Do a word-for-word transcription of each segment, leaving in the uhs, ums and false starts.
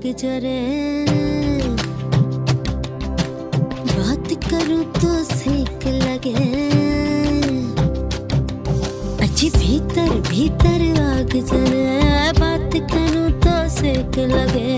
आग जरे, बात करूं तो सेक लगे, अच्छी भीतर भीतर आग जरे, बात करूं तो सेक लगे।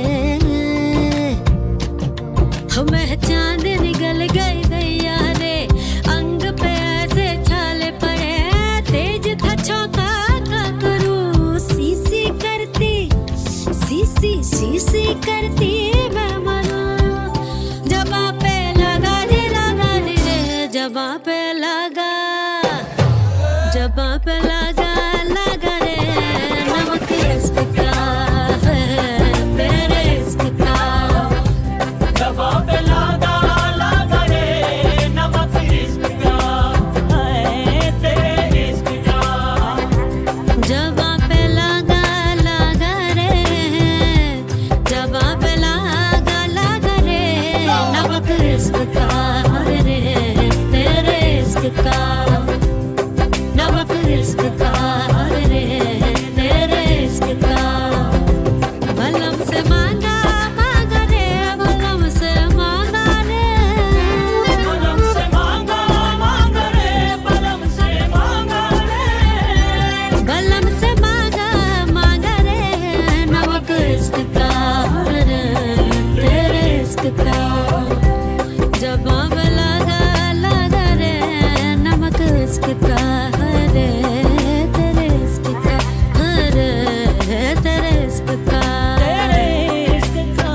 हो मैं चांद निगल गई दैया रे, अंग पे ऐसे छाले पड़े, तेज था चौका का करूं, सी करती सी सी सी करती मैं मरूं। जबा पे लगा रे लगा रे, जबा पे लगा, जबा पे लगा लगा रे, नमक इश्क का है तेरे इश्क का। जबा पे लगा लगा रे, नमक इश्क का है तेरे इश्क का। जबा पे लगा लगा रे, जबा पे लगा लगा रे, नमक इश्क का रे तेरे इश्क का, नमक इश्क का रे तेरे इश्क का। बलम से मांगा मांगा रे, बलम से मांगा रे, बलम से मांगा मांगा रे, बलम से मांगा रे, बलम से मांगा मांगा रे, नमक इश्क का रे तेरे इश्क का। जबाब लगा लगा रे, नमक इश्क का रे तेरे इश्क का, रे तेरे इश्क का। तेरे इश्क का।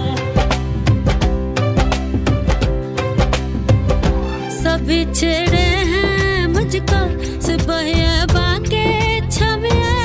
सभी छेड़े हैं मुझको सिपाहिया बाके छमिया,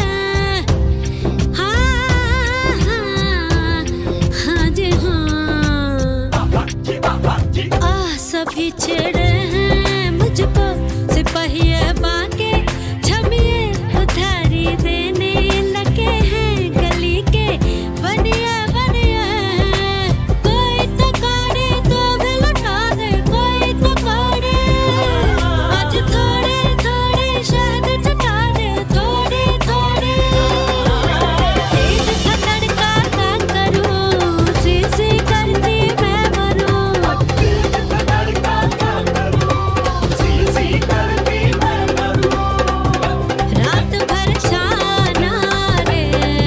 हाँ हाँ हाँ जी हाँ। आ सभी छेड़े हैं मुझको सिपाहिया बाके छमिए, उधारी देने लगे हैं गली के बनिया बनिया। कोई तो काढ़े तो भी लुटा दे, कोई तो काढ़े आज थोड़े थोड़े शहद चटा दे, थोड़े थोड़े। तेज था तड़का का करूं, सी सी करती मैं मरूं। तड़का का करूं, सी सी करती मैं मरूं। रात भर छाना रे,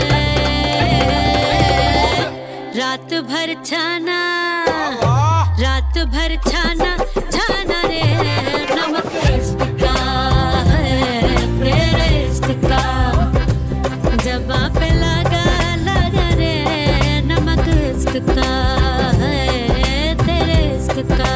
रात भर छाना, रात भर छाना छाना रे, नमक इश्क का है तेरे इश्क का। जबा पे लगा लगा रे, नमक इश्क का है तेरे इश्क का।